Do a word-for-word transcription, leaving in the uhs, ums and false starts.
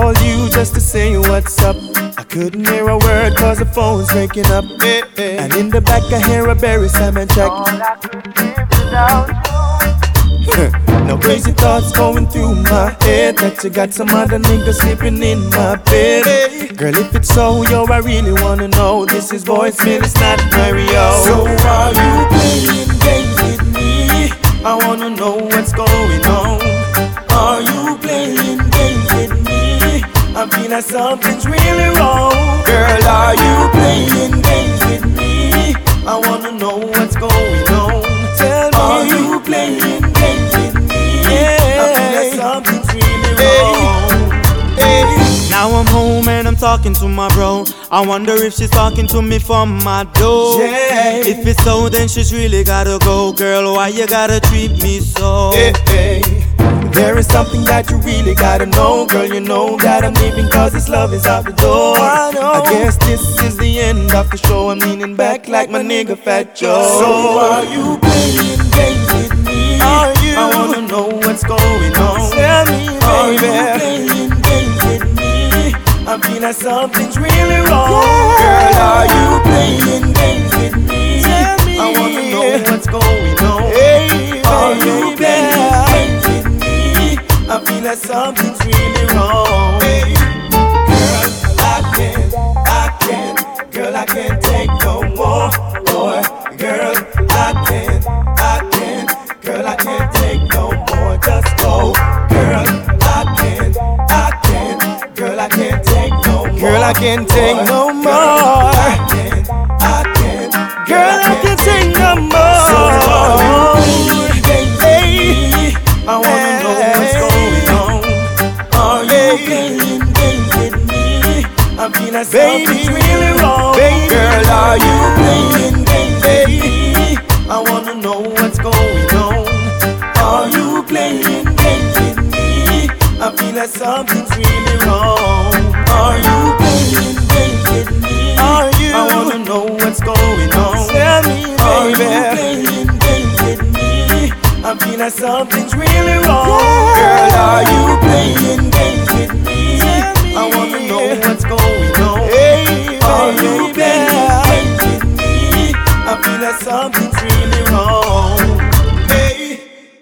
called you just to say what's up. I couldn't hear a word cause the phone's breaking up. Hey, hey. And in the back I hear a Barry Simon track. All I could live without you. No crazy thoughts going through my head that you got some other nigga sleeping in my bed. Hey. Girl, if it's so, yo, I really wanna know. This is voicemail, it's not Mario. So are you playing games with me? I wanna know what's going on. Are you playing games with me? I feel like something's really wrong. Girl, are you playing games with me? I wanna know what's going on. Tell me, are you playing games with me? Yeah. I feel like something's really wrong. Hey. Hey. Now I'm home and I'm talking to my bro. I wonder if she's talking to me from my door. Yeah. If it's so, then she's really gotta go. Girl, why you gotta treat me so? Hey, hey. There is something that you really gotta know. Girl, you know that I'm leaving cause this love is out the door. I know. I guess this is the end of the show. I'm leaning back like my nigga Fat Joe. So are you playing games with me? Are you? I wanna know what's going on. Tell me, baby. Are you playing games with me? I feel like something's really wrong. Yeah. Girl, are you playing games with me? Tell me. I wanna know what's going on. Hey, are you playing games with me? I feel like something's really wrong. Hey. Girl, I can't, I can't. Girl, I can't take no more. Boy, girl, I can't, I can't. Girl, I can't take no more. Just go. Girl, I can't, I can't. Girl, I can't take no more. Girl, I can't take no more. I can't, I can't. Girl, I can't take no more. So are you playing games with me? I wanna know what's going on. Are you playing games with me? I feel like something's really wrong. Baby. Girl, are you playing games with me? I wanna know what's going on. Are you playing games with me? I feel like something's really wrong. Are you playing games with me? Are you? I wanna know what's going on. Tell me, baby. Are you playing games with me? I feel like something's really wrong. Yeah. Girl, are you playing games with me? I wanna know what's going on. Hey, are you playing games with me? I feel like something